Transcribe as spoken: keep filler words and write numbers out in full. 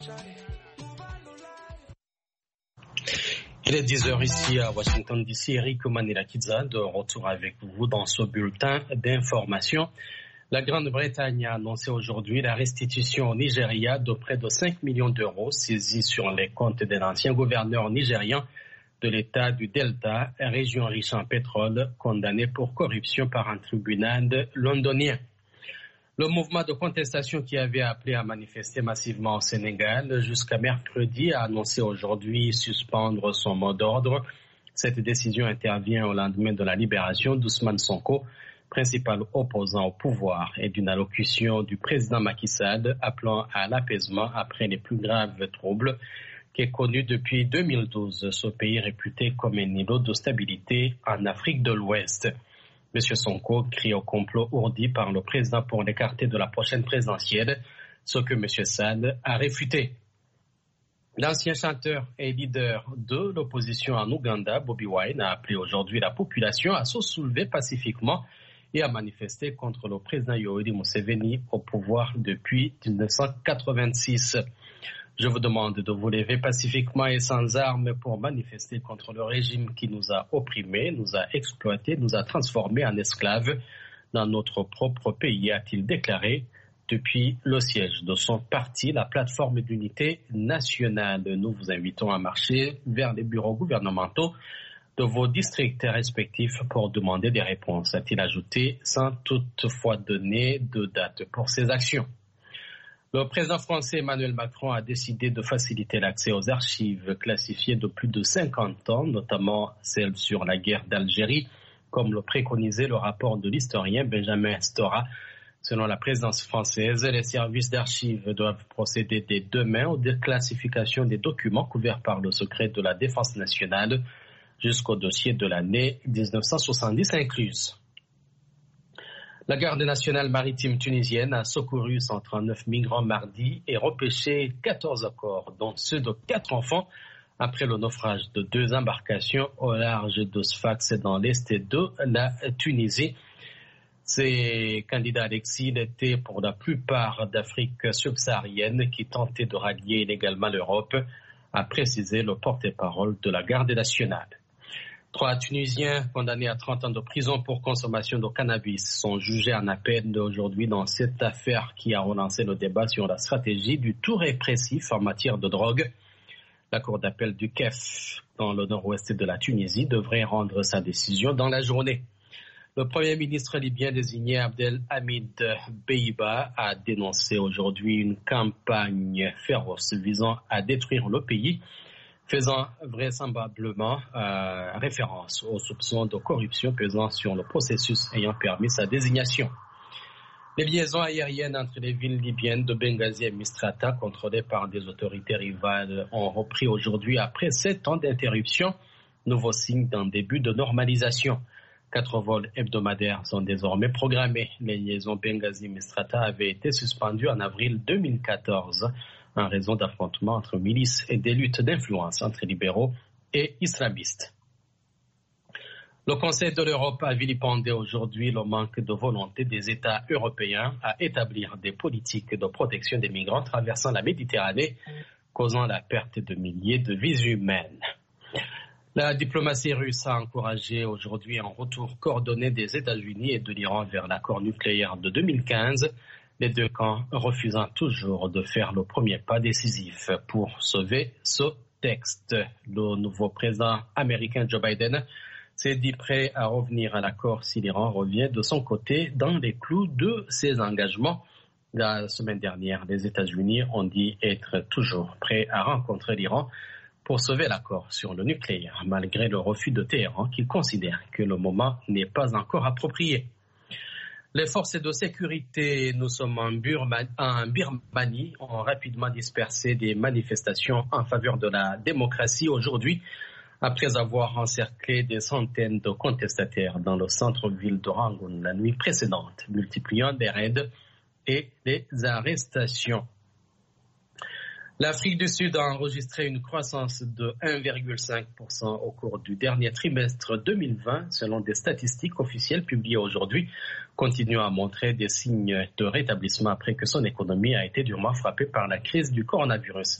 Il est dix heures ici à Washington D C. Eric Manilakidza de retour avec vous dans ce bulletin d'information. La Grande-Bretagne a annoncé aujourd'hui la restitution au Nigeria de près de cinq millions d'euros saisis sur les comptes d'un ancien gouverneur nigérian de l'État du Delta, région riche en pétrole, condamné pour corruption par un tribunal londonien. Le mouvement de contestation qui avait appelé à manifester massivement au Sénégal jusqu'à mercredi a annoncé aujourd'hui suspendre son mot d'ordre. Cette décision intervient au lendemain de la libération d'Ousmane Sonko, principal opposant au pouvoir, et d'une allocution du président Macky Sall appelant à l'apaisement après les plus graves troubles qu'est connu depuis deux mille douze, ce pays réputé comme un îlot de stabilité en Afrique de l'Ouest. M. Sonko crie au complot ourdi par le président pour l'écarter de la prochaine présidentielle, ce que M. Sall a réfuté. L'ancien chanteur et leader de l'opposition en Ouganda, Bobi Wine, a appelé aujourd'hui la population à se soulever pacifiquement et à manifester contre le président Yoweri Museveni au pouvoir depuis dix-neuf cent quatre-vingt-six. Je vous demande de vous lever pacifiquement et sans armes pour manifester contre le régime qui nous a opprimés, nous a exploités, nous a transformés en esclaves dans notre propre pays, a-t-il déclaré depuis le siège de son parti, la plateforme d'unité nationale. Nous vous invitons à marcher vers les bureaux gouvernementaux de vos districts respectifs pour demander des réponses, a-t-il ajouté, sans toutefois donner de date pour ces actions. Le président français Emmanuel Macron a décidé de faciliter l'accès aux archives classifiées de plus de cinquante ans, notamment celles sur la guerre d'Algérie, comme le préconisait le rapport de l'historien Benjamin Stora. Selon la présidence française, les services d'archives doivent procéder dès demain aux déclassifications des documents couverts par le secret de la défense nationale jusqu'au dossier de l'année dix-neuf cent soixante-dix incluse. La garde nationale maritime tunisienne a secouru cent trente-neuf migrants mardi et repêché quatorze corps, dont ceux de quatre enfants, après le naufrage de deux embarcations au large de Sfax dans l'est de la Tunisie. Ces candidats à l'exil étaient pour la plupart d'Afrique subsaharienne qui tentaient de rallier illégalement l'Europe, a précisé le porte-parole de la garde nationale. Trois Tunisiens condamnés à trente ans de prison pour consommation de cannabis sont jugés en appel aujourd'hui dans cette affaire qui a relancé le débat sur la stratégie du tout répressif en matière de drogue. La cour d'appel du Kef, dans le nord-ouest de la Tunisie, devrait rendre sa décision dans la journée. Le premier ministre libyen désigné Abdelhamid Beiba a dénoncé aujourd'hui une campagne féroce visant à détruire le pays, faisant vraisemblablement euh, référence aux soupçons de corruption pesant sur le processus ayant permis sa désignation. Les liaisons aériennes entre les villes libyennes de Benghazi et Misrata, contrôlées par des autorités rivales, ont repris aujourd'hui après sept ans d'interruption, nouveau signe d'un début de normalisation. Quatre vols hebdomadaires sont désormais programmés. Les liaisons Benghazi-Misrata avaient été suspendues en avril deux mille quatorze en raison d'affrontements entre milices et des luttes d'influence entre libéraux et islamistes. Le Conseil de l'Europe a vilipendé aujourd'hui le manque de volonté des États européens à établir des politiques de protection des migrants traversant la Méditerranée, causant la perte de milliers de vies humaines. La diplomatie russe a encouragé aujourd'hui un retour coordonné des États-Unis et de l'Iran vers l'accord nucléaire de deux mille quinze, les deux camps refusant toujours de faire le premier pas décisif pour sauver ce texte. Le nouveau président américain Joe Biden s'est dit prêt à revenir à l'accord si l'Iran revient de son côté dans les clous de ses engagements. La semaine dernière, les États-Unis ont dit être toujours prêts à rencontrer l'Iran pour sauver l'accord sur le nucléaire, malgré le refus de Téhéran qui considère que le moment n'est pas encore approprié. Les forces de sécurité, nous sommes en Birmanie, en Birmanie, ont rapidement dispersé des manifestations en faveur de la démocratie aujourd'hui, après avoir encerclé des centaines de contestataires dans le centre-ville de Rangoon la nuit précédente, multipliant les raids et les arrestations. L'Afrique du Sud a enregistré une croissance de un virgule cinq pour cent au cours du dernier trimestre deux mille vingt, selon des statistiques officielles publiées aujourd'hui, continuant à montrer des signes de rétablissement après que son économie a été durement frappée par la crise du coronavirus.